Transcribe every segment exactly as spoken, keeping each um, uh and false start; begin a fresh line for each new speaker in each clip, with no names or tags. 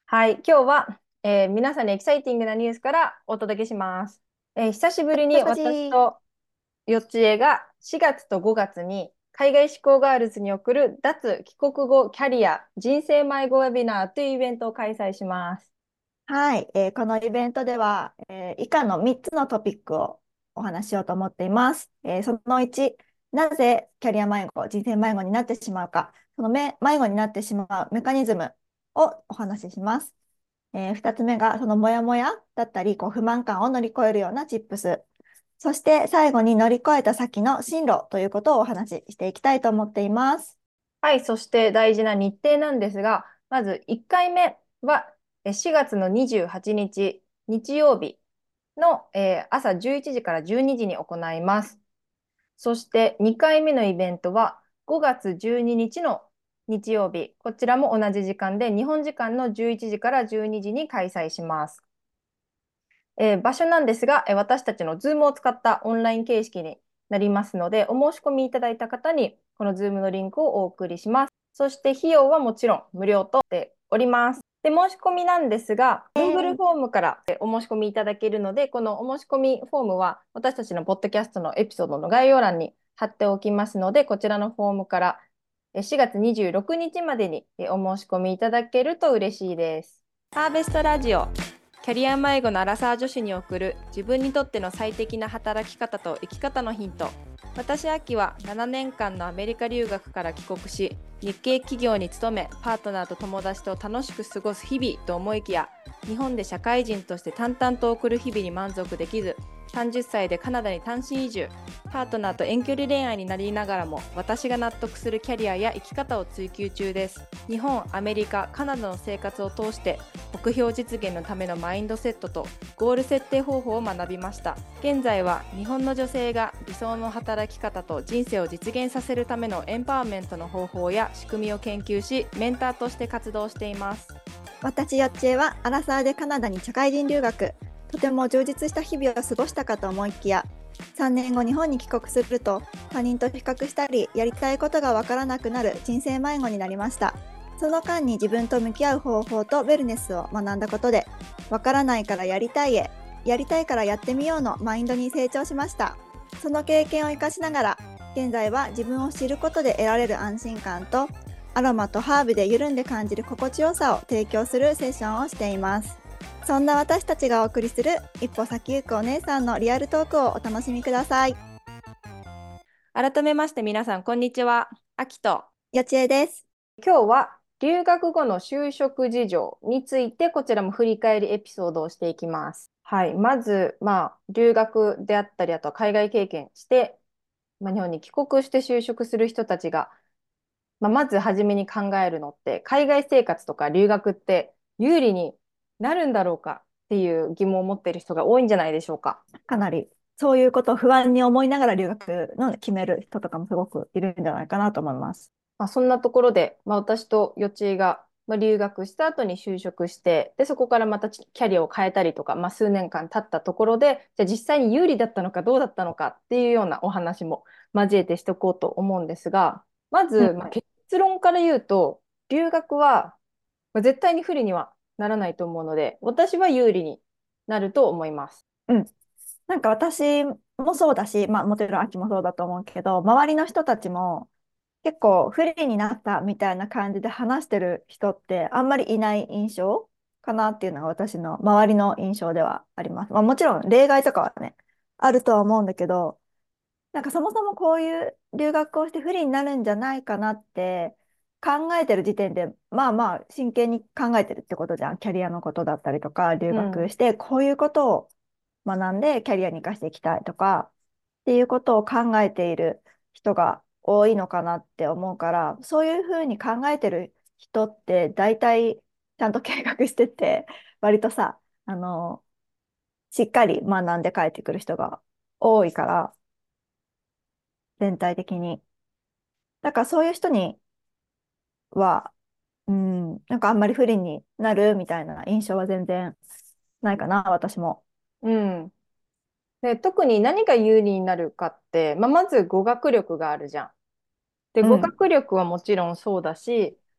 はい、今日は、えー皆さんにエキサイティングなニュースからお届けします。えー久しぶりに
パチパチ。
私とよっちえがしがつとごがつに海外志向ガールズに送る脱帰国後キャリア人生迷子ウェビナーというイベントを開催します。
はい、えーこのイベントでは、えー以下のみっつのトピックをお話ししようと思っています。えーそのいち、なぜキャリア迷子、人生迷子になってしまうか、そのめ迷子になってしまうメカニズムをお話しします。えふたつめが、そのモヤモヤだったり、こう不満感を乗り越えるようなチップス。そして最後に乗り越えた先の進路ということをお話ししていきたいと思っています。
はい、そして大事な日程なんですが、まずいっかいめはえしがつのにじゅうはちにち日曜日の、えー朝じゅういちじからじゅうにじに行います。そしてにかいめのイベントはごがつじゅうににちの日曜日、こちらも同じ時間で日本時間のじゅういちじからじゅうにじに開催します。えー場所なんですが、えー私たちの Zoom を使ったオンライン形式になりますので、お申し込みいただいた方にこの Zoom のリンクをお送りします。そして費用はもちろん無料となっております。で、申し込みなんですが、
え
Google
ー
フォームからえお申し込みいただけるので、このお申し込みフォームは私たちのポッドキャストのエピソードの概要欄に貼っておきますので、こちらのフォームからえしがつにじゅうろくにちまでにえお申し込みいただけると嬉しいです。ハーベストラジオ、キャリア迷子のアラサー女子に送る自分にとっての最適な働き方と生き方のヒント。私、アキはななねんかんのアメリカ留学から帰国し、日系企業に勤め、パートナーと友達と楽しく過ごす日々と思いきや、日本で社会人として淡々と送る日々に満足できず、さんじゅっさいでカナダに単身移住、パートナーと遠距離恋愛になりながらも、私が納得するキャリアや生き方を追求中です。日本、アメリカ、カナダの生活を通して、目標実現のためのマインドセットとゴール設定方法を学びました。現在は日本の女性が理想の働き方と人生を実現させるためのエンパワーメントの方法や仕組みを研究し、メンターとして活動しています。
私、よっちえはアラサーでカナダに社会人留学。とても充実した日々を過ごしたかと思いきや、さんねんご日本に帰国すると他人と比較したり、やりたいことがわからなくなる人生迷子になりました。その間に自分と向き合う方法とウェルネスを学んだことで、わからないからやりたいへ、やりたいからやってみようのマインドに成長しました。その経験を生かしながら、現在は自分を知ることで得られる安心感と、アロマとハーブで緩んで感じる心地よさを提供するセッションをしています。そんな私たちがお送りする一歩先行くお姉さんのリアルトークをお楽しみください。
改めまして皆さん、こんにちは。あきと。
よちえです。
今日は留学後の就職事情について、こちらも振り返りエピソードをしていきます。はい。まず、まあ、留学であったり、あとは海外経験して、まあ、日本に帰国して就職する人たちが、まあ、まず初めに考えるのって、海外生活とか留学って有利になるんだろうかっていう疑問を持っている人が多いんじゃないでしょうか。
かなりそういうことを不安に思いながら留学の決める人とかもすごくいるんじゃないかなと思います。
まあ、そんなところで、まあ、私とよちえが、まあ、留学した後に就職して、で、そこからまたキャリアを変えたりとか、まあ、数年間経ったところで、じゃあ実際に有利だったのかどうだったのかっていうようなお話も交えてしておこうと思うんですが、まず、まあ、
うん。
結論から言うと、留学は、まあ、絶対に不利にはならないと思うので、私は有利になると思います。
うん。なんか私もそうだし、まあもちろん秋もそうだと思うけど、周りの人たちも結構不利になったみたいな感じで話してる人ってあんまりいない印象かなっていうのが私の周りの印象ではあります。まあもちろん例外とかはね、あるとは思うんだけど、なんかそもそもこういう留学をして不利になるんじゃないかなって考えてる時点で、まあまあ真剣に考えてるってことじゃん。キャリアのことだったりとか、留
うん。
学してこういうことを学んでキャリアに生かしていきたいとかっていうことを考えている人が多いのかなって思うから、そういうふうに考えてる人って大体ちゃんと計画してて、割とさ、あの、しっかり学んで帰ってくる人が多いから、全体的に。だからそういう人には、うん、なんかあんまり不利になるみたいな印象は全然ないかな、私も。
うん。で、特に何が有利になるかって、まあ、まず語学力があるじゃん。で、語
うん、
学力はもちろんそうだし、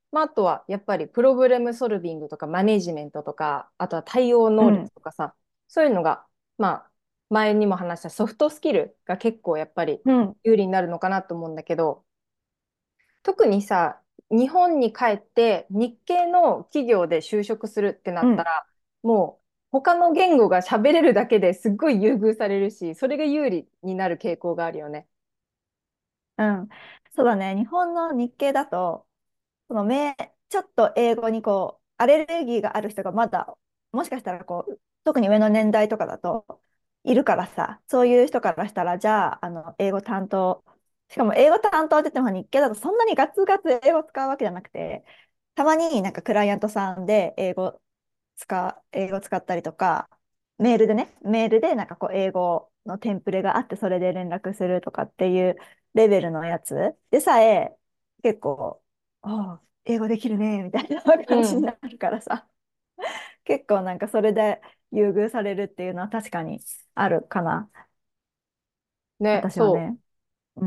まあ、あとはやっぱりプログラムソルビングとかマネジメントとか、あとは対応能力
うん、
とかさ、そういうのが、まあ、前にも話したソフトスキルが結構やっぱり
うん、
有利になるのかなと思うんだけど、特にさ、日本に帰って日系の企業で就職するってな
うん、
ったら、もう他の言語が喋れるだけですっごい優遇されるし、それが有利になる傾向があるよね。
うん。そうだね。日本の日系だと、そのめ、ちょっと英語にこう、アレルギーがある人がまだ、もしかしたらこう、特に上の年代とかだと、いるからさ、そういう人からしたら、じゃあ、あの、英語担当、しかも英語担当って言っても日系だとそんなにガツガツ英語使うわけじゃなくて、たまになんかクライアントさんで英語使う、英語使ったりとか、メールでね、メールでなんかこう英語のテンプレがあってそれで連絡するとかっていうレベルのやつでさえ結構、ああ、英語できるね、みたいな感じに
うん。
なるからさ、結構なんかそれで優遇されるっていうのは確かにあるかな、
ね、そう。
私はね。うん。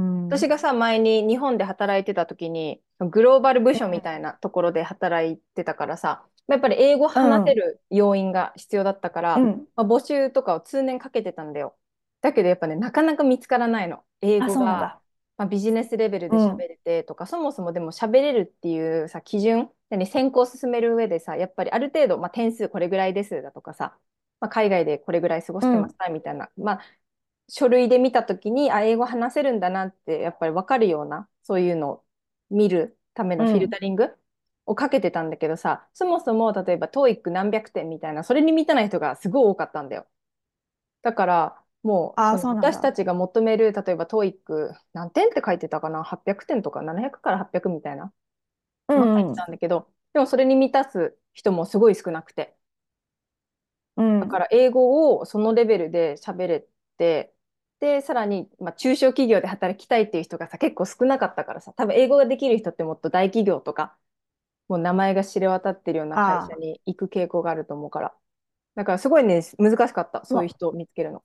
私がさ、前に日本で働いてた時に、グローバル部署みたい
うん。
なところで働いてたからさ、やっぱり英語
うん。
話せる要員が必要だったから、
うん。
まあ、募集とかを通年かけてたんだよ。だけどやっぱね、なかなか見つからないの。英
あ、
語が、
そうなんだ。
まあ、ビジネスレベルで喋
うん。
れてとか、そもそもでも喋れるっていうさ、基準、何選考を進める上でさ、やっぱりある程度、まあ、点数これぐらいですだとかさ、まあ、海外でこれぐらい過ごしてまし
うん。
たみたいな、まあ、書類で見たときに、あ、英語話せるんだなって、やっぱり分かるような、そういうのを見るためのフィル
うん。
タリングをかけてたんだけどさ、そもそも例えば トーイック 何百点みたいな、それに満たない人がすごい多かったんだよ。だから、もう、
あ、
その
そうなんだ。
私たちが求める、例えば トーイック 何点って書いてたかな？ はっぴゃく 点とかななひゃくからはっぴゃくみたいな、まあ、書いて
うん。
たんだけど、でもそれに満たす人もすごい少なくて。
うん。
だから英語をそのレベルで喋れて、で、さらに、まあ、中小企業で働きたいっていう人がさ、結構少なかったからさ、多分英語ができる人ってもっと大企業とか、もう名前が知れ渡ってるような会社
あ
に行く傾向があると思うから。だからすごいね、難しかった、
あ。も
そういう人を見つけるの。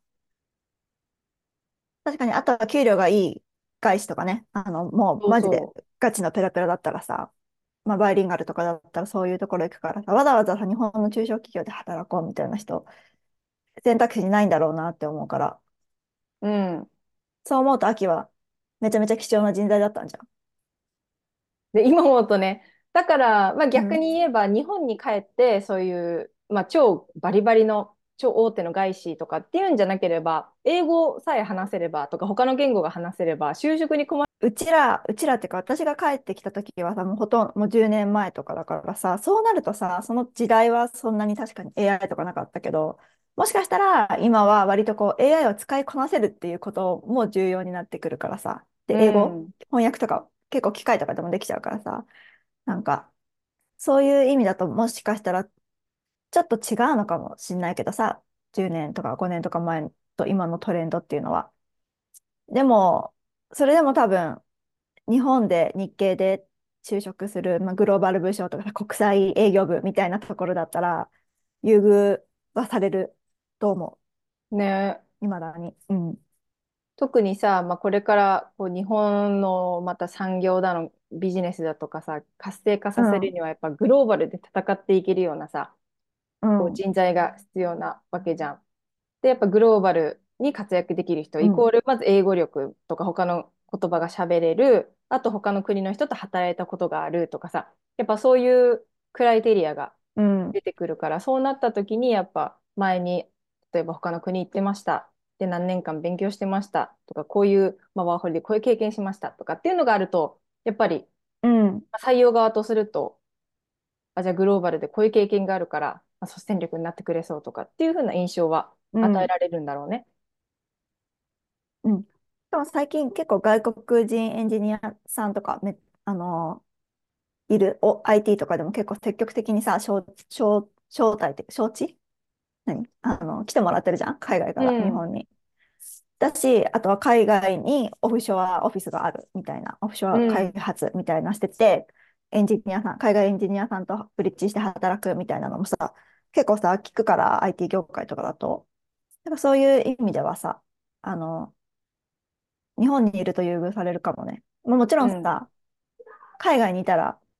確かに、あとは給料がいい外資とかね、あの、もうマジで
そうそ
ガチのペラペラだったらさ、まあ、バイリンガルとかだったらそういうところ行くからさ、わざわざさ、日本の中小企業で働こうみたいな人、選択肢にないんだろうなって思うから、
う。うん。
そう思うと秋はめちゃめちゃ貴重な人材だったんじゃ
で、今思うとね、だから、まあ、
ん。うん。
逆に言えば、日本に帰って、そういう、まあ、超バリバリの、超大手の外資とかっていうんじゃなければ、英語さえ話せればとか、他の言語が話せれば、就職に困る。
うちら、うちらっていうか、私が帰ってきた時はさ、もうほとんど、もうじゅうねんまえとかだからさ、そうなるとさ、その時代はそんなに確かに エーアイ とかなかったけど、もしかしたら今は割とこう エーアイ を使いこなせるっていうことも重要になってくるからさ、
う
で、英語、
ん。
翻訳とか結構機械とかでもできちゃうからさ、なんか、そういう意味だともしかしたらちょっと違うのかもしれないけどさ、じゅうねんとかごねんとか前と今のトレンドっていうのは。でも、それでも多分、日本で日系で就職する、まあ、グローバル部署とか国際営業部みたいなところだったら、優遇はされると思
ね。
う、いまだに。うん。
特にさ、まあ、これからこう日本のまた産業だの、ビジネスだとかさ、活性化させる
うん。
には、やっぱグローバルで戦っていけるようなさ、こう
うん。
人材が必要なわけじゃん。で、やっぱグローバルに活躍できる人、
うん。
イコール、まず英語力とか他の言葉が喋れる、あと他の国の人と働いたことがあるとかさ、やっぱそういうクライテリアが
うん。
出てくるから、そうなった時にやっぱ前に、例えば他の国行ってました。で、何年間勉強してましたとか、こういう、まあ、ワーホリでこういう経験しましたとかっていうのがあると、やっぱり
うん。
まあ採用側とすると、あ、じゃあグローバルでこういう経験があるから、まあ、率先力になってくれそうとかっていう風な印象は
うん。
与えられるんだろうね。
うん。でも最近結構外国人エンジニアさんとかめ、あのいるお アイティー とかでも結構積極的にさ、招、招、招待って、招致何あの、来てもらってるじゃん、海外から日
うん。
本に。だし、あとは海外にオフショアオフィスがあるみたいな、オフショア開
うん。
発みたいなしてて、エンジニアさん、海外エンジニアさんとブリッジして働くみたいなのもさ、結構さ、聞くから アイティー 業界とかだと。なんかそういう意味ではさ、あの、日本にいると優遇されるかもね。まあもちろ
うん。
んさ、海外にいたら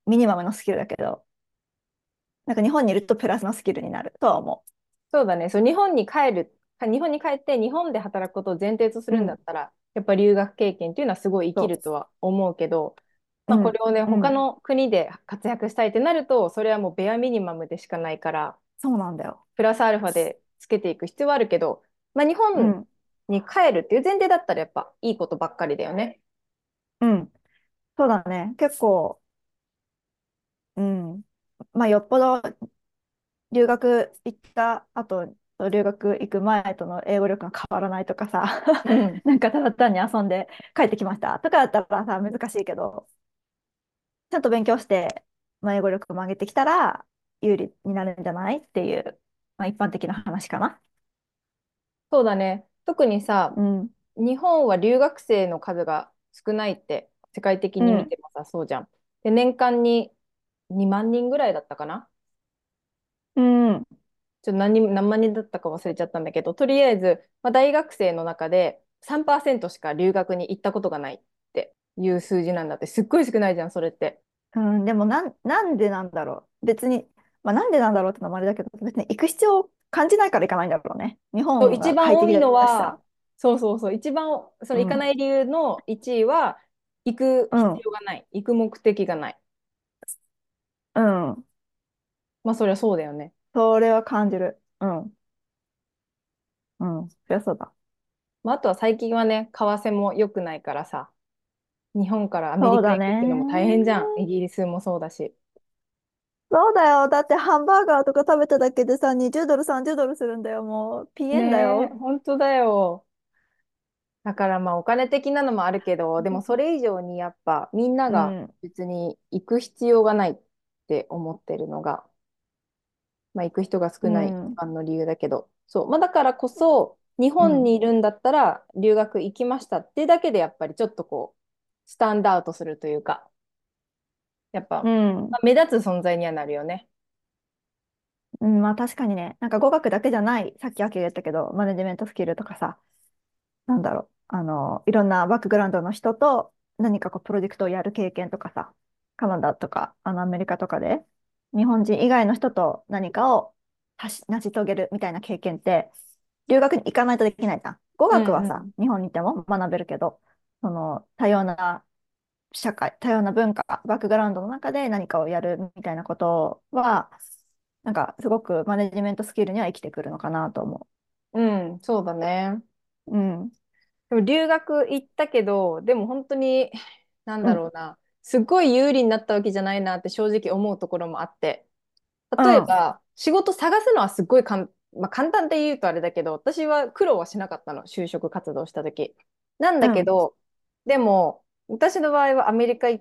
ミニマムのスキルだけど、なんか日本にいるとプラスのスキルになるとは思
そうだね。そう、日本に帰る、日本に帰って日本で働くことを前提とす
う。う
るんだっ
ん。
たら、やっぱ留学経験っていうのはすごい生き
そ
るとは思うけど、
う。
まあ、
うん。
これをね、
うん。
他の国で活躍したいってなると、それはもうベアミニマムでしかないから、
そうなんだよ。
プラスアルファでつけていく必要はあるけど、まあ、日本
うん。
に帰るっていう前提だったらやっぱいいことばっかりだよね。
うん。そうだね。結構、うん。まあ、よっぽど留学行った後、留学行く前との英語力が変わらないとかさ、
うん。
なんかただ単に遊んで帰ってきましたとかだったらさ、難しいけど、ちゃんと勉強して、まあ、英語力も上げてきたら有利になるんじゃないっていう、まあ、一般的な話かな。
そうだね。特にさ、
うん。
日本は留学生の数が少ないって世界的に見
うん。
てもさ、そうじゃん。で、年間ににまん人ぐらいだったかな。
うん。
ちょっと何人、何万人だったか忘れちゃったんだけど、とりあえず、まあ、大学生の中でさんパーセントしか留学に行ったことがないっていう数字なんだって、すっごい少ないじゃん、それって。
うん、でもなん、なんでなんだろう。別に、まあ、なんでなんだろうってのもあれだけど、別に行く必要を感じないから行かないんだろうね。日
そう、
本が
一番
快適だ
多いの
しさ。
は、そうそうそう、一番その行かな
うん。
い理由のいちいは、行く必
うん。
要がない、行く目的がない。
うん。
まあ、そりゃそうだよね。
それは感じる。うん。うん。そりゃそうだ。
まあ、あとは最近はね、為替も良くないからさ、日本からアメリカ
そうだ
行くっていうのも大変じゃん。
ね。
イギリスもそうだし。
そうだよ。だってハンバーガーとか食べただけでさ、にじゅうドル、さんじゅうドルするんだよ。もう、ピエンだ
ねえ、
よ。
本当だよ。だからまあお金的なのもあるけど、でもそれ以上にやっぱみんなが
うん。
別に行く必要がないって思ってるのが、まあ行く人が少ない一
うん。
番の理由だけど、そう。まあだからこそ、日
うん。
本にいるんだったら留学行きましたってだけでやっぱりちょっとこう、スタンドアウトするというか、やっぱ、
うん。
まあ目立つ存在にはなるよね。
うん、まあ確かにね、なんか語学だけじゃない、さっきアキが言ったけど、マネジメントスキルとかさ、なんだろう、あの、いろんなバックグラウンドの人と何かこうプロジェクトをやる経験とかさ、カナダとか、あのアメリカとかで、日本人以外の人と何かをはし成し遂げるみたいな経験って、留学に行かないとできないじゃん。語
う
学はさ、
んうん。
日本にいても学べるけど、その多様な社会、多様な文化、バックグラウンドの中で何かをやるみたいなことは、なんかすごくマネジメントスキルには生きてくるのかなと思
うん、そうだね。
う。うん。
でも留学行ったけど、でも本当に、なん
うん。
だろうな、すっごい有利になったわけじゃないなって正直思うところもあって、
うん。
例えば、仕事探すのはすっごいかん、まあ、簡単って言うとあれだけど、私は苦労はしなかったの、就職活動した時。なん
うん。
だけど、でも、私の場合はアメリカ行って、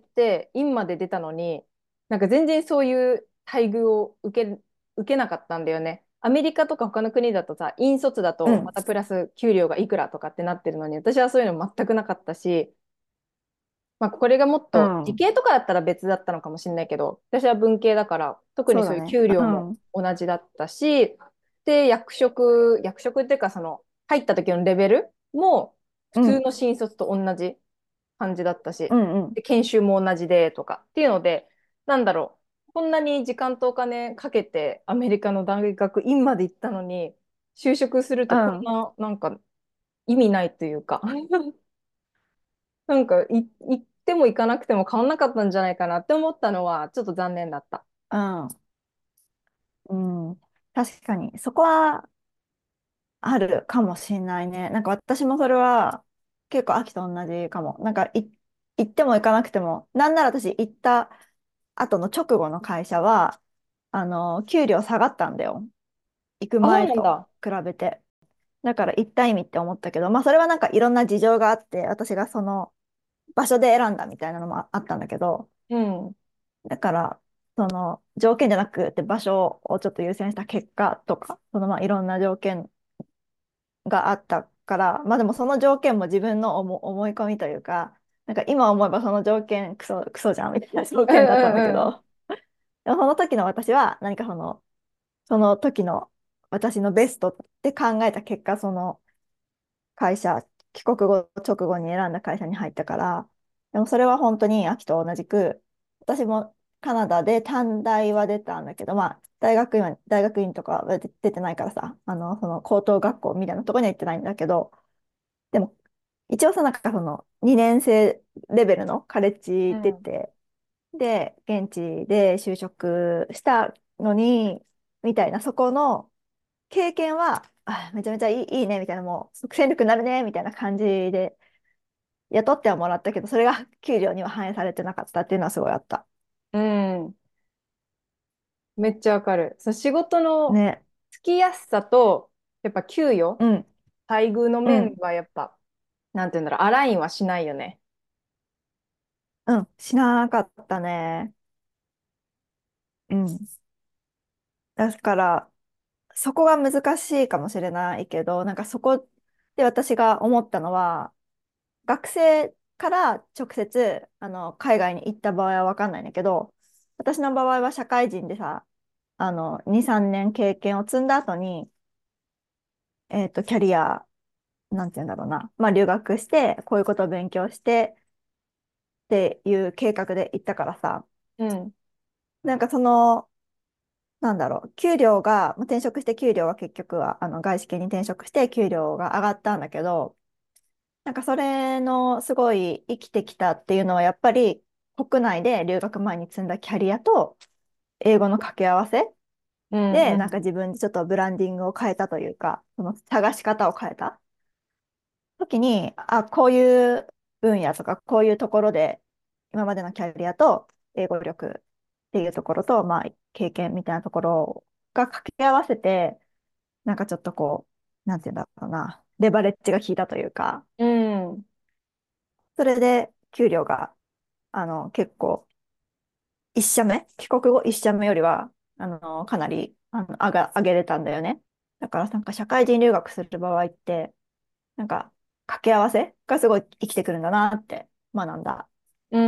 院まで出たのに、なんか全然そういう待遇を受け、受けなかったんだよね。アメリカとか他の国だとさ、院卒だとま
うん。
たプラス給料がいくらとかってなってるのに、私はそういうの全くなかったし、まあ、これがもっと理
うん。
系とかだったら別だったのかもしれないけど、私は文系だから、特にそういう
そうだね。
給料も
うん。
同じだったし、で、役職、役職っていうか、その、入った時のレベルも普
うん。
通の新卒と同じ感じだったし、
うん。うん。
で、研修も同じでとかっていうので、なんだろう、こんなに時間とお金かけてアメリカの大学院まで行ったのに、就職するとこん
うん。
な、なんか意味ないというか、なんかい行っても行かなくても変わんなかったんじゃないかなって思ったのはちょっと残念だった。
うん。うん。確かに、そこはあるかもしれないね。なんか私もそれは結構秋と同じかも。なんかい行っても行かなくても、なんなら私行った後の直後の会社は、あの、給料下がったんだよ。行く
あ、そう
前と
なんだ。
比べて。だから行った意味って思ったけど、まあそれはなんかいろんな事情があって、私がその場所で選んだみたいなのもあったんだけど、
うん。
だからその条件じゃなくて場所をちょっと優先した結果とか、そのまあいろんな条件があったから、まあでもその条件も自分の思思い込みというか、なんか今思えばその条件クソ、クソじゃんみたいな条
うん
件だったんだ
うんうん。
けど、でもその時の私は何かその、その時の私のベストって考えた結果、その会社、帰国後直後に選んだ会社に入ったから、でもそれは本当に秋と同じく、私もカナダで短大は出たんだけど、まあ、大学院は、大学院とかは出出てないからさ、あの、その高等学校みたいなところには行ってないんだけど、でも、一応さ、なんかそのにねん生レベルのカレッジ出
うん。
て、で、現地で就職したのに、みたいな、そこの経験は、あ、めちゃめちゃいい、いいね、みたいな、もう、即戦力になるね、みたいな感じで、雇ってはもらったけど、それが給料には反映されてなかったっていうのはすごいあった。
うん。めっちゃわかる。そう、仕事の
ね。
つきやすさと、やっぱ給与、
うん、
待遇の
うん、
面はやっぱ、なんていうんだろう、アラインはしないよね。
うん、しなかったね。うん。だから、そこが難しいかもしれないけど、なんかそこで私が思ったのは、学生から直接あの海外に行った場合は分かんないんだけど、私の場合は社会人でさ、あのに、さんねん経験を積んだ後に、えっと、キャリア、なんて言うんだろうな、まあ留学して、こういうことを勉強してっていう計画で行ったからさ、
うん。
なんかその、なんだろう、給料が、まあ転職して給料は結局はあの外資系に転職して給料が上がったんだけど、なんかそれのすごい生きてきたっていうのはやっぱり国内で留学前に積んだキャリアと英語の掛け合わせ
うん
でなんか
うん。
自分でちょっとブランディングを変えたというか、その探し方を変えた時に、あ、こういう分野とかこういうところで今までのキャリアと英語力っていうところと、まあ、経験みたいなところが掛け合わせて、なんかちょっとこう、なんていうんだろうな、レバレッジが効いたというか、
うん。
それで給料があの結構一社目、帰国後一社目よりは、あの、かなり、あの、上が、上げれたんだよね。だからなんか社会人留学する場合って、なんか掛け合わせがすごい生きてくるんだなって学んだ。
うん。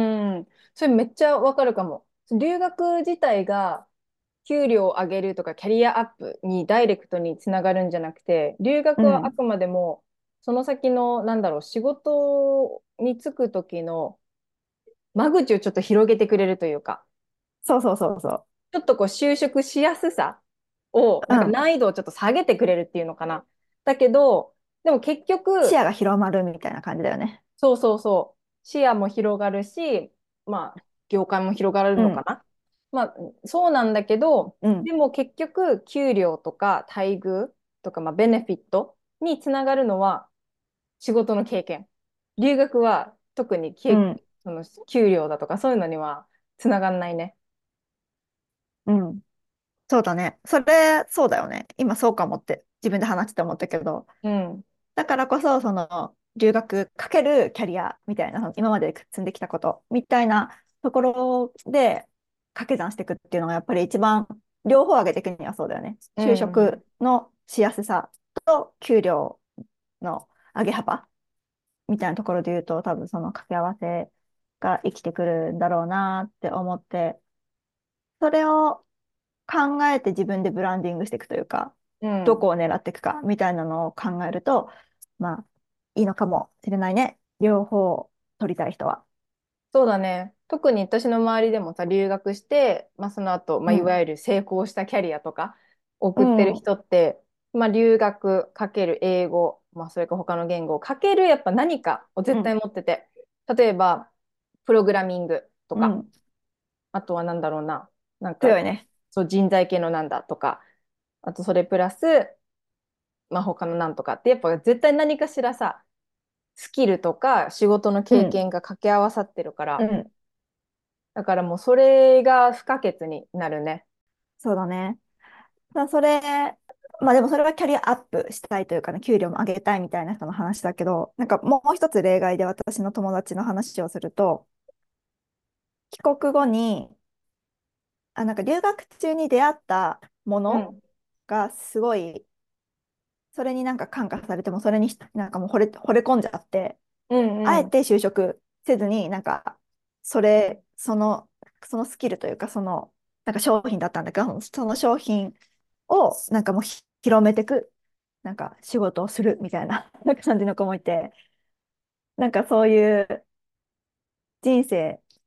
それめっちゃわかるかも。留学自体が給料を上げるとかキャリアアップにダイレクトにつながるんじゃなくて、留学はあ
うん。
くまでもその先の、なんだろう、仕事に就く時の間口をちょっと広げてくれるというか、
そうそうそうそ
ちょっとこう就職しやすさを、
う。
なんか
うん。
難易度をちょっと下げてくれるっていうのかな。だけど、でも結局、
視野が広まるみたいな感じだよね。
そうそうそう。視野も広がるし、まあ、業界も広がる
うん。
のかな。まあ、そうなんだけど、
うん。
でも結局、給料とか待遇とか、まあ、ベネフィットにつながるのは仕事の経験。留学は特にけ、
うん。
その給料だとかそういうのにはつながんないね。
うん。そうだね。それ、そうだよね。今そうかもって自分で話して思ったけど、
うん。
だからこそ、その、留学かけるキャリアみたいな、その今まで積んできたことみたいなところで掛け算していくっていうのが、やっぱり一番、両方上げていくにはそうだよね。
う
就
ん。
職のしやすさと給料の上げ幅みたいなところで言うと、多分その掛け合わせが生きてくるんだろうなって思って、それを考えて自分でブランディングしていくというか、
うん。
どこを狙っていくかみたいなのを考えると、まあ、いいのかもしれないね。両方取りたい人は。
そうだね。特に私の周りでもさ、留学して、まあ、その後、まあ、いわ
うん。
ゆる成功したキャリアとか
う
送ってる
ん。
人って、まあ、留学かける英語、まあ、それか他の言語をかけるやっぱ何かを絶対
うん。
持ってて、例えば、プログラミングとか、
うん。
あとはなんだろうな、なんか、
強いね。
そう人材系のなんだとか、あとそれプラス、まあ、他のなんとかって、やっぱ絶対何かしらさ、スキルとか仕事の経
うん。
験が掛け合わさってるから、
うん。
だからもうそれが不可欠になるね。
そうだね。まあ、それ、まあでもそれはキャリアアップしたいというかね、給料も上げたいみたいな人の話だけど、なんかもう一つ例外で私の友達の話をすると、帰国後に、あ、なんか留学中に出会ったもの
うん。
がすごい、それになんか感化されても、それになんかもう惚れ、惚れ込んじゃって、
うんうん。
あえて就職せずに、なんか、それ、その、そのスキルというか、その、なんか商品だったんだけど、その商品をなんかもうひ広めていく、なんか仕事をするみたいな、なんか感じの子もいて、なんかそういう人生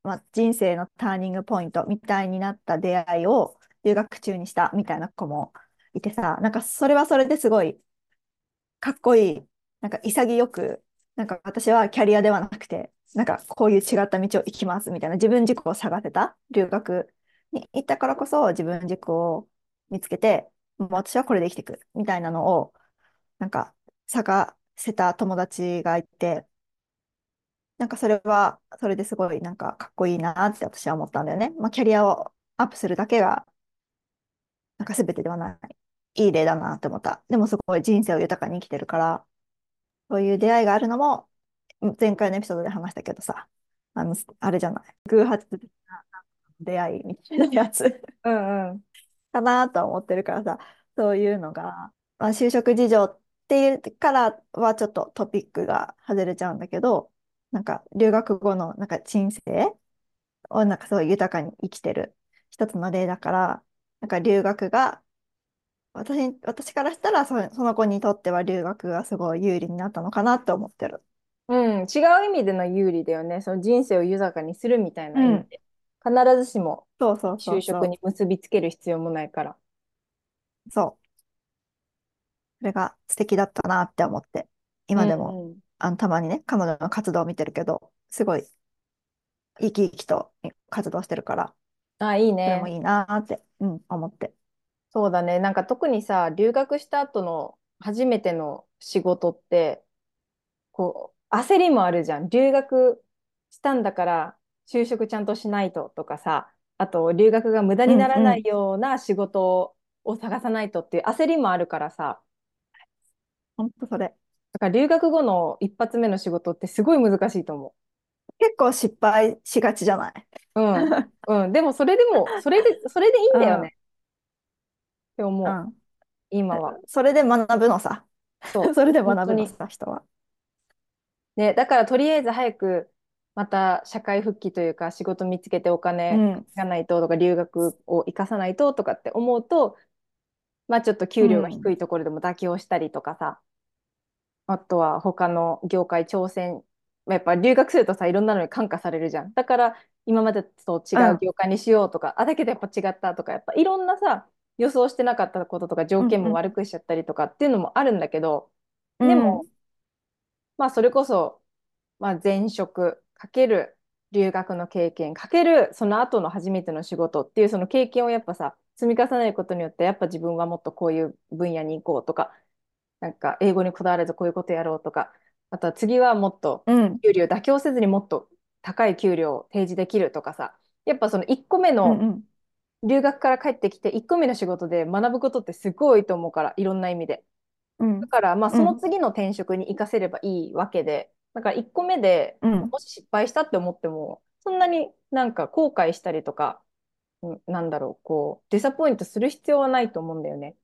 まあ、人生のターニングポイントみたいになった出会いを留学中にしたみたいな子もいてさ、なんかそれはそれですごいかっこいい、なんか潔く、なんか私はキャリアではなくて、なんかこういう違った道を行きますみたいな自分軸を探せた留学に行ったからこそ自分軸を見つけて、もう私はこれで生きていくみたいなのをなんか探せた友達がいて、なんかそれはそれですごいなんかかっこいいなって私は思ったんだよね。まあ、キャリアをアップするだけがなんか全てではない。いい例だなって思った。でもすごい人生を豊かに生きてるから、そういう出会いがあるのも、前回のエピソードで話したけどさ、あの、あれじゃない。偶発的な出会いみたいなやつ
うんうん。
かなとは思ってるからさ、そういうのが、まあ、就職事情っていうからはちょっとトピックが外れちゃうんだけど、なんか留学後のなんか人生をなんかすごい豊かに生きてる一つの例だから、なんか留学が私、私からしたらそ、その子にとっては留学がすごい有利になったのかなって思ってる。
うん、違う意味での有利だよね。その人生を豊かにするみたい
うん。
な意味で。必ずしも
そうそうそ
就
うそ
職に結びつける必要もないから。
う。そう。それが素敵だったなって思って。
うん
今でも、
うん。
あの、たまにね、彼女の活動を見てるけど、すごい生き生きと活動してるから、
あ、いいね。
それもいいなって、うん、思って。
そうだね。なんか特にさ、留学した後の初めての仕事って、こう、焦りもあるじゃん。留学したんだから就職ちゃんとしないととかさ、あと留学が無駄
う
にならない
んうん。
ような仕事を探さないとっていう焦りもあるからさ、
ほんとそれ。
だから留学後の一発目の仕事ってすごい難しいと思
結構失敗しがちじゃない？
う。うん。うん。でもそれでも、それで、それでいいん
うん、
だよねって思う。
うん。
今は。
それで学ぶのさ。
そ
それで
う。本当に。
学ぶのさ、人は。
ね、だからとりあえず早くまた社会復帰というか仕事見つけてお金
うん、
がないととか留学を生かさないととかって思うと、まあちょっと給料が低
うん、
いところでも妥協したりとかさ、あとは他の業界挑戦、まあやっぱ留学するとさ、いろんなのに感化されるじゃん。だから今までと違
うん、
う業界にしようとか、あ、だけどやっぱ違ったとか、やっぱいろんなさ、予想してなかったこととか条
うん、
件も
うん、
悪くしちゃったりとかっていうのもあるんだけど、
うん、
でも、まあそれこそ、まあ、前職かける留学の経験かけるその後の初めての仕事っていうその経験をやっぱさ積み重ねることによってやっぱ自分はもっとこういう分野に行こうとかなんか英語にこだわらずこういうことやろうとかあとは次はもっと
うん、
給料妥協せずにもっと高い給料を提示できるとかさやっぱそのいっこめ
うん、
の
うん、
留学から帰ってきていっこめの仕事で学ぶことってすごい多いと思うからいろんな意味で。
うん、
だから、まあ、その
うん、
次の転職に活かせればいいわけで、だからいっこめで
うん、
もし失敗したって思っても、そんなになんか後悔したりとか、うんなんだろう、こう、ディサポイントする必要はないと思うんだよね。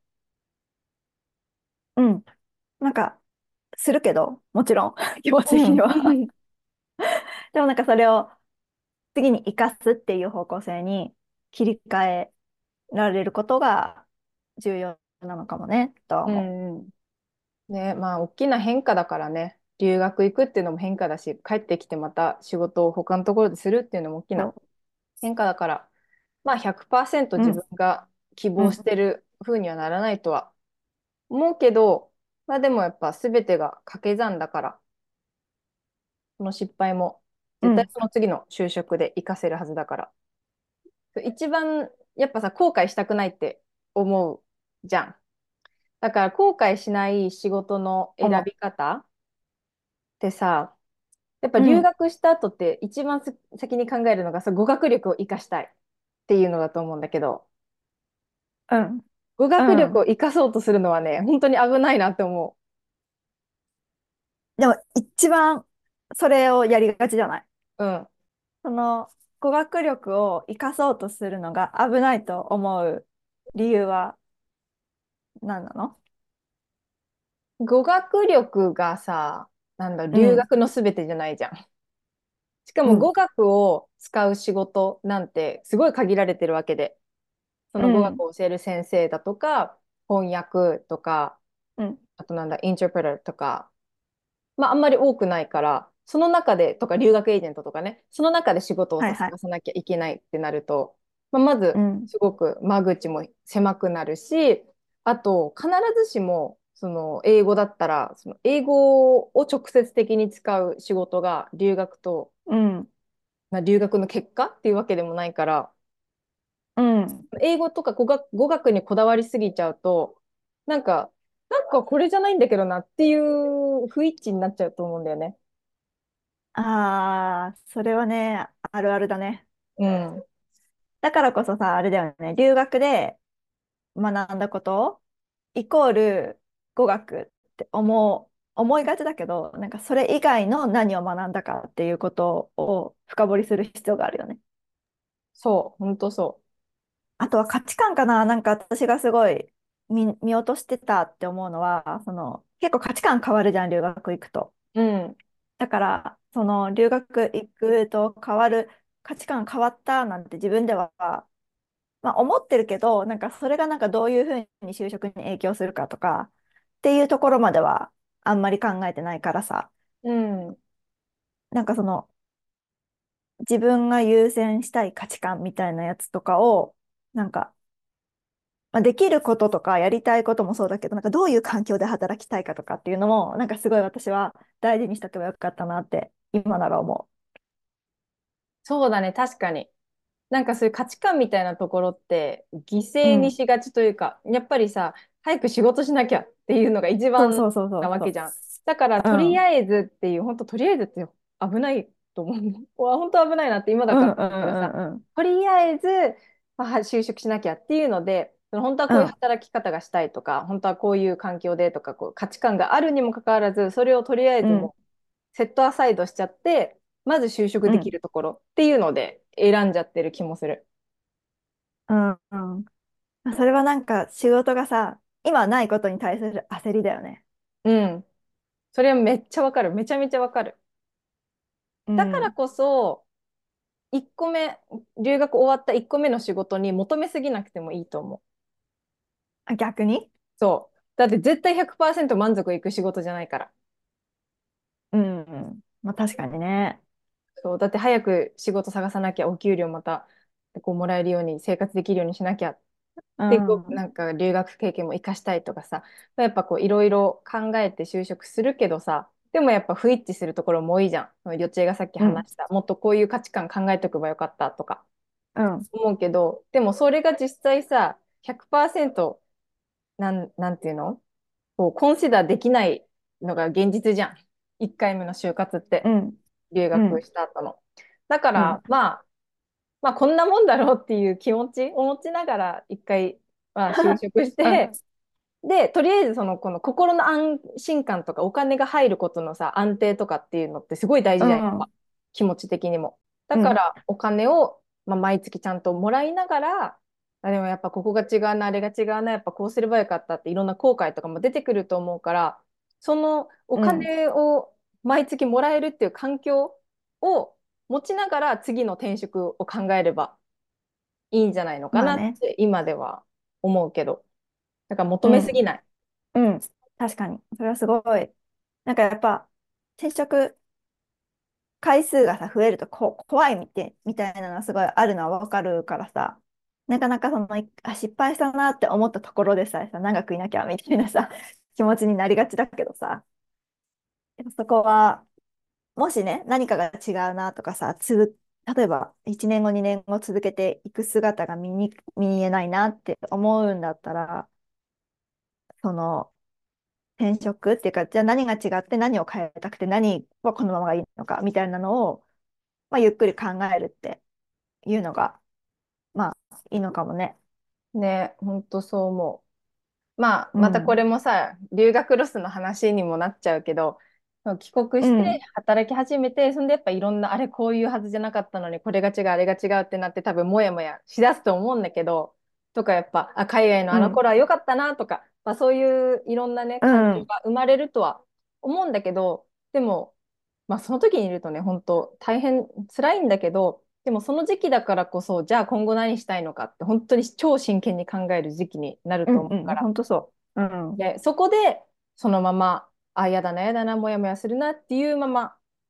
うん。なんか、するけど、もちろん、気持ち的
うん。
には。でもなんかそれを次に生かすっていう方向性に切り替えられることが重要なのかもね、とは
う
思
んうん。ね、まあ、大きな変化だからね、留学行くっていうのも変化だし、帰ってきてまた仕事を他のところでするっていうのも大き
う。
な
そ
変化だから、まあひゃくパーセント
う。う
自分
ん、
が希望し
うん、
てる風にはならないとは思うけど、まあでもやっぱ全てが掛け算だから、この失敗も絶対
うん、
その次の就職で活かせるはずだから。一番やっぱさ、後悔したくないって思うじゃん。だから後悔しない仕事の選
思
び方ってさ、やっぱ
う。う
留
ん、
学した後って一番す先に考えるのがさ、語学力を活かしたいっていうのだと思うんだけど、
うん、
語
う
学力を
ん。
活かそうとするのはね、本当に危ないなって思
でも一番それをやりがちじゃない？
う。うん。
その語学力を生かそうとするのが危ないと思う理由は何なの？
語学力がさ、なんだ、
うん、
留学のすべてじゃないじゃん。しか
うん、
も語学を使う仕事なんてすごい限られてるわけで、その語学
うん、
を教える先生だとか、翻訳とか、
うん、
あとなんだ、インタープレターとか、まああんまり多くないから、 その中で、とか留学エージェントとかね、その中で仕事をさ、
はいはい。
探さなきゃいけないってなると、まあ、まず、
うん。
すごく間口も狭くなるし、あと、必ずしも、その、英語だったら、その、英語を直接的に使う仕事が留学と、
うん。
まあ、留学の結果っていうわけでもないから、
うん。
英語とか語学、語学にこだわりすぎちゃうと、なんか、なんかこれじゃないんだけどなっていう不一致になっちゃうと思うんだよね。
ああ、それはね、あるあるだね。
うん。
だからこそさ、あれだよね、留学で学んだことイコール語学って思う、思いがちだけど、なんかそれ以外の何を学んだかっていうことを深掘りする必要があるよね。
そう、ほんとそ
あとは価値観かな。なんか私がすごい見、見落としてたって思うのは、その結構価値観変わるじゃん、留学行くと。
う。うん。
だから、その留学行くと変わる、価値観変わったなんて自分では、まあ、思ってるけど、なんかそれがなんかどういうふうに就職に影響するかとかっていうところまではあんまり考えてないからさ、
うん。
なんかその自分が優先したい価値観みたいなやつとかを、なんか、まあ、できることとかやりたいこともそうだけど、なんかどういう環境で働きたいかとかっていうのも、なんかすごい私は大事にしとけばよかったなって今なら思
そうだね、確かに。なんかそういう価値観みたいなところって犠
う。う
牲に
ん。
しがちというか、やっぱりさ、早く仕事しなきゃっていうのが一番
そうそうそうそうそ
なわけじゃん。だから
う。う
とり
ん。
あえずっていう、本当とりあえずって危ないと思う。うわ本当危ないなって今だから
うんうんう
思うけどさ、
んうん
とりあえず、まあ、就職しなきゃっていうので、その本当はこういう
うん。
働き方がしたいとか、本当はこういう環境でとか、こう価値観があるにもかかわらず、それをとりあえ
うん。
ずもうセットアサイドしちゃって、まず就職でき
うん。
るところっていうので選んじゃってる気もする。
うん。うん。それはなんか仕事がさ、今ないことに対する焦りだよね。
うん。それはめっちゃわかる。めちゃめちゃわかる。
うん。
だからこそ、いっこめ、留学終わったいっこめの仕事に求めすぎなくてもいいと思う。
あ、逆に。
そう。だって絶対ひゃくパーセント満足いく仕事じゃないから。
うん。まあ確かにね。
そう。だって早く仕事探さなきゃ、お給料またこうもらえるように、生活できるようにしなきゃっ
う
で、こう、
ん。
なんか留学経験も活かしたいとかさ、やっぱこういろいろ考えて就職するけどさ、でもやっぱ不一致するところも多いじゃん。そのよちえがさっき
うん。
話した、もっとこういう価値観考えておけばよかったとか
うん。
思うけど、でもそれが実際さ、ひゃくパーセントなん、なんていうのこう、コンシダーできないのが現実じゃん。いっかいめの就活って、
うん。
留学
うん。
した後の。だか
うん。
ら、まあ、まあ、こんなもんだろうっていう気持ちを持ちながら、一回、まあ、就職し
うん。
て、で、とりあえずその、この心の安心感とかお金が入ることのさ、安定とかっていうのってすごい大事じゃん、やっぱ。
うん。
気持ち的にも。だ
うん。
からお金を、まあ、毎月ちゃんともらいながら、あ、でもやっぱここが違うな、あれが違うな、やっぱこうすればよかったっていろんな後悔とかも出てくると思うから、そのお
うん。
金を毎月もらえるっていう環境を持ちながら次の転職を考えればいいんじゃないのかなっ
まあね。
て今では思うけど。だから求
うん。
めすぎない。
うん。確かに。それはすごい。なんかやっぱ、転職回数がさ、増えるとこ怖いみて、みたいなのがすごいあるのはわかるからさ、なかなかその、いあ、失敗したなって思ったところでさえさ、長くいなきゃみたいなさ、気持ちになりがちだけどさ、やっぱそこは、もしね、何かが違うなとかさ、つ例えばいちねんご、にねんご続けていく姿が見に、見えないなって思うんだったら、その転職っていうか、じゃあ何が違って何を変えたくて何はこのままがいいのかみたいなのを、まあ、ゆっくり考えるっていうのが、まあいいのかもね。
ね、本当そう思う。まあ、またこ
うん。
れもさ、留学ロスの話にもなっちゃうけど、帰国して
うん。
働き始めて、そんでやっぱいろんな、あれこういうはずじゃなかったのに、これが違う、あれが違うってなって多分もやもやしだすと思うんだけど、とかやっぱ、あ、海外のあの
うん。
頃は良かったなとか、まあ、そういういろんなね、
う
感情
ん。
が生まれるとは思うんだけど、でも、まあその時にいるとね、本当大変辛いんだけど、でもその時期だからこそ、じゃあ今後何したいのかって本当に超真剣に考える時期になると
うん。うん。
思うから、
本当そう。うん。
で、そこでそのまま、あ、やだな、やだな、もやもやするなっていうまま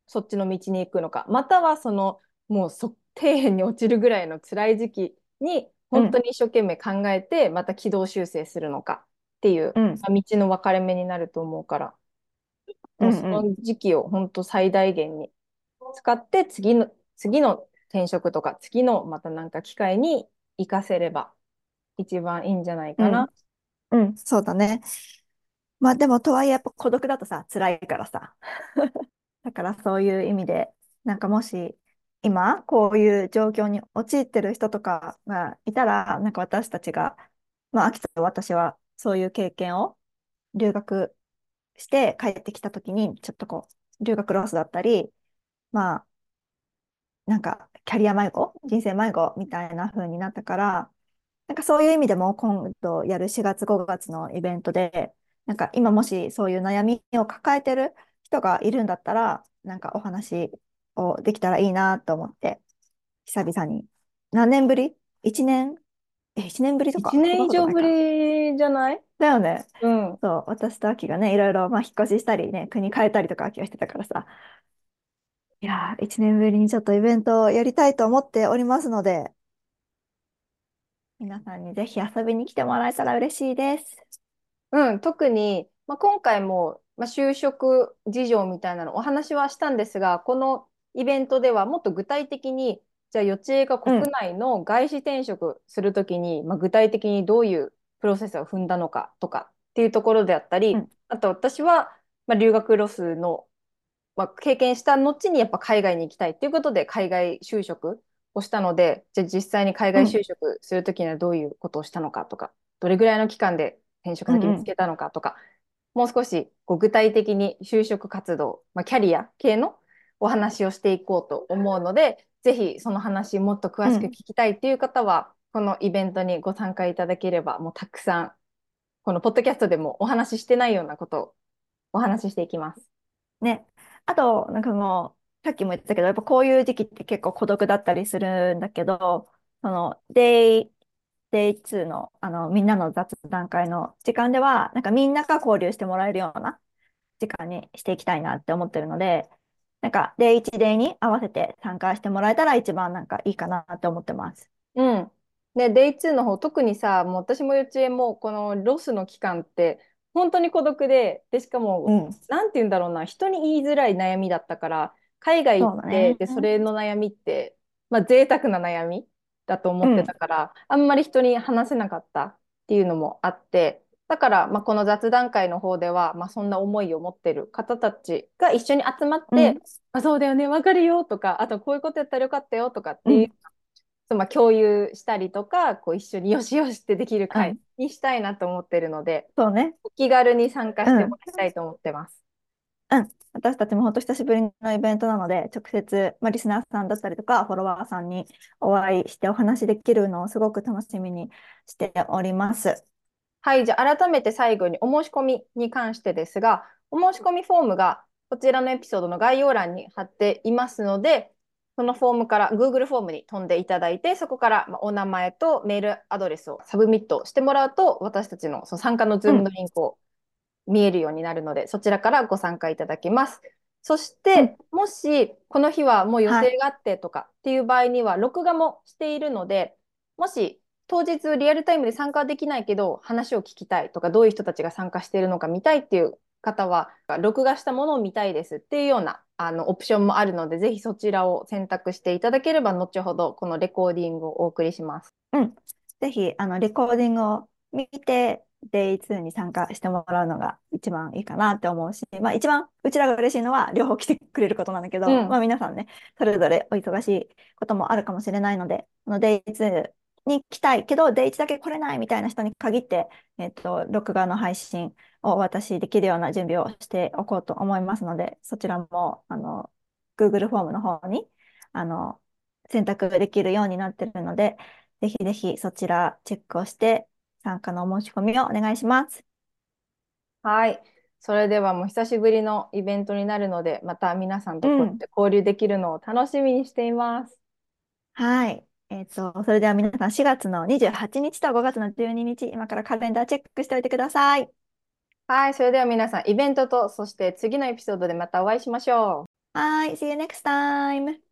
そっちの道に行くのか、またはその、もうそ底辺に落ちるぐらいの辛い時期に、
うん、
本当に一生懸命考えて、また軌道修正するのかっていう、
うん、
まあ道の分かれ目になると思うから、もうそ
うん、うん、
の時期を本当最大限に使って、次の、次の転職とか、次のまたなんか機会に活かせれば一番いいんじゃない
うん、
かな。
うん、そうだね。まあでも、とはいえやっぱ孤独だとさ、辛いからさ。だからそういう意味で、なんかもし今こういう状況に陥ってる人とかがいたら、なんか私たちが、まあ、秋と私はそういう経験を留学して帰ってきた時に、ちょっとこう、留学ロスだったり、まあ、なんかキャリア迷子、人生迷子みたいな風になったから、なんかそういう意味でも今度やるしがつごがつのイベントで、なんか今もしそういう悩みを抱えてる人がいるんだったら、なんかお話をできたらいいなと思って、久々に。何年ぶり？ いち 年、え、いちねんぶりと
一
か、そんな
年以上ぶ
ことないか。
りじゃない？
だよね。
うん。
そう、私と秋がね、いろいろ、まあ、引っ越ししたりね、国変えたりとか秋はしてたからさ。いやー、いちねんぶりにちょっとイベントをやりたいと思っておりますので、皆さんにぜひ遊びに来てもらえたら嬉しいです。
うん、特に、まあ、今回も、まあ、就職事情みたいなのお話はしたんですが、このイベントではもっと具体的に、じゃあ、予知恵が
うん、
国内の外資転職するときに、まあ、具体的にどういうプロセスを踏んだのかとかっていうところであったり、
うん、
あと私は、まあ、留学ロスのまあ、経験した後にやっぱ海外に行きたいっていうことで海外就職をしたので、じゃあ実際に海
うん、
外就職するときにはどういうことをしたのかとか、どれぐらいの期間で転職
うん、うん。
先見つけたのかとか、もう少しこう具体的に就職活動、まあ、キャリア系のお話をしていこうと思うので、ぜひその話もっと詳しく聞
うん。
きたいっていう方は、このイベントにご参加いただければ、もうたくさん、このポッドキャストでもお話ししてないようなことをお話ししていきます。
ね。あと、なんかもう、さっきも言ってたけど、やっぱこういう時期って結構孤独だったりするんだけど、その、デイ、デイツーの、あの、みんなの雑談会の時間では、なんかみんなが交流してもらえるような時間にしていきたいなって思ってるので、なんか、デイワンデイに合わせて参加してもらえたら一番なんかいいかなって思ってます。
うん。で、デイツーの方、特にさ、もう私も幼稚園も、このロスの期間って、本当に孤独で、で、しかも、
うん。
なんて言うんだろうな、人に言いづらい悩みだったから、海外行って、
そうだね。
で、それの悩みって、まあ、贅沢な悩みだと思って
うん。
たから、あんまり人に話せなかったっていうのもあって、だから、まあ、この雑談会の方では、まあ、そんな思いを持ってる方たちが一緒に集まって、
うん。
あ、そうだよね、わかるよとか、あとこういうことやったらよかったよとかっていう
うん。
そうまあ、共有したりとか、こう一緒によしよしってできる会
うん。
にしたいなと思ってるので、
そうね。
お気軽に参加しても
うん。
らいたいと思ってます。
うん。私たちも本当久しぶりのイベントなので、直接、まあ、リスナーさんだったりとか、フォロワーさんにお会いしてお話できるのをすごく楽しみにしております。
はい、じゃあ改めて最後にお申し込みに関してですが、お申し込みフォームがこちらのエピソードの概要欄に貼っていますので、そのフォームから Google フォームに飛んでいただいて、そこからまあお名前とメールアドレスをサブミットしてもらうと、私たちのその参加の
う
Zoom の
ん。
リンクを見えるようになるので、そちらからご参加いただけます。そし
うん。
て、もしこの日はもう予
はい。
定があってとかっていう場合には、録画もしているので、もし当日リアルタイムで参加はできないけど、話を聞きたいとか、どういう人たちが参加しているのか見たいっていう方は、録画したものを見たいですっていうようなあのオプションもあるので、ぜひそちらを選択していただければ、後ほどこのレコーディングをお送りします。
うん。ぜひ、あの、レコーディングを見て、デイツーに参加してもらうのが一番いいかなって思うし、まあ一番うちらが嬉しいのは両方来てくれることなんだけど、ま
うん。
あ皆さんね、それぞれお忙しいこともあるかもしれないので、このデイツーに来たいけど、デイワンだけ来れないみたいな人に限って、えっと、録画の配信をお渡しできるような準備をしておこうと思いますので、そちらも、あの、Google フォームの方に、あの、選択できるようになってるので、ぜひぜひそちらチェックをして参加のお申し込みをお願いします。
はい。それではもう久しぶりのイベントになるので、また皆さんとこうやっ
うん。
て交流できるのを楽しみにしています。
はい。えっと、それでは皆さんしがつのにじゅうはちにちとごがつのじゅうににち、今からカレンダーチェックしておいてください。
はい。それでは皆さん、イベントと、そして次のエピソードでまたお会いしましょう。
はい、See you next time!